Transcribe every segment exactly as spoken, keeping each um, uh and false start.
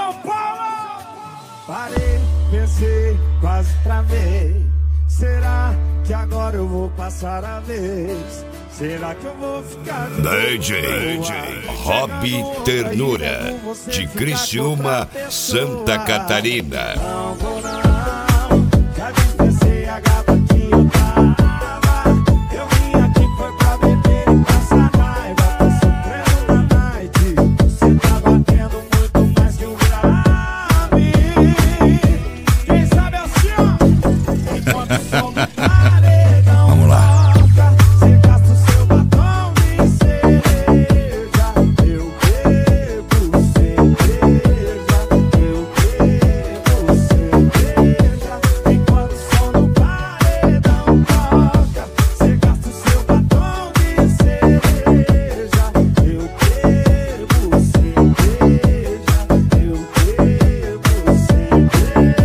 São Paulo! Parei, pensei, quase travei. Será que agora eu vou passar a vez? Será que eu vou ficar de D J, D J Rob Ternura, de Criciúma, Santa Catarina. Não vou não, já dispensei a gata que eu tava. Eu vim aqui foi pra beber e passar raiva. Tô sofrendo na night, cê tá batendo muito mais que um grave. Quem sabe assim, ó, enquanto o som do paredão. Vamos lá. Cê gasta o seu batom de cereja. Eu bebo cerveja. Eu bebo cerveja. Enquanto o som do paredão toca, cê gasta o seu batom de cereja. Eu bebo cerveja. Eu bebo cerveja.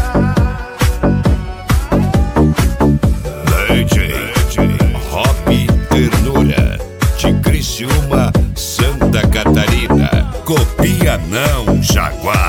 D J Rob Ternura, de Criciúma, Santa Catarina. Copia não, Jaguar.